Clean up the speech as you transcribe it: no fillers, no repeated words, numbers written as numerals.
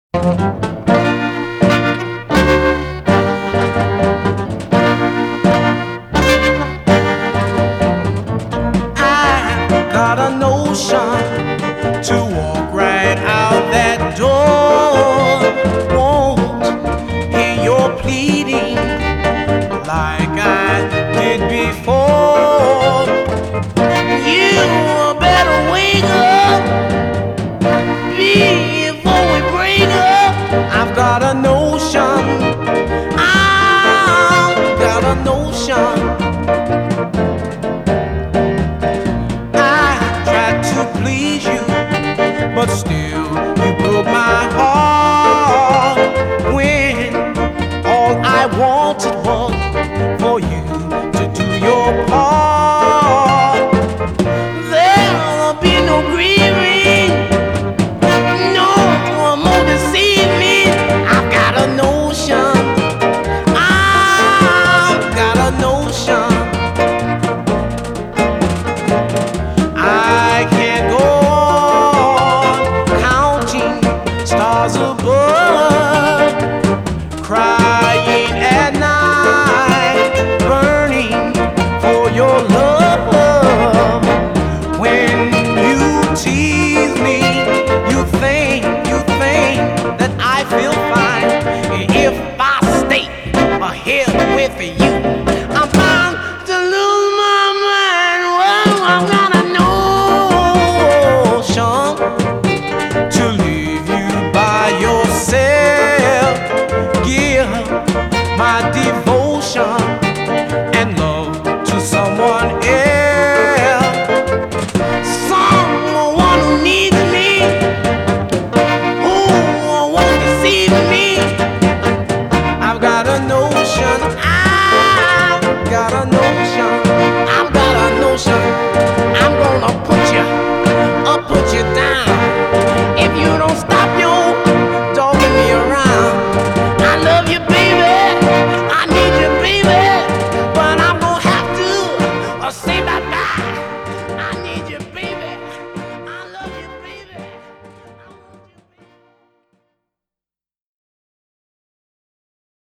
I got a notion to walk right out that door. Won't hear your pleading like I did before. You better wake up before we break up. I've got a notion. I've got a notion. Please you, but still you broke my heart when all I wanted was for you to do your part. There'll be no grieving, no more deceiving. I've got a notion. I've got a notion. I can't go on counting stars above, crying at night, burning for your love. When you tease me, you think that I feel fine. If I stay ahead with you, I'm bound to lose my mind. Well, I'm gonna to leave you by yourself. Give my devotion and love to someone else, someone who needs me, who won't deceive me.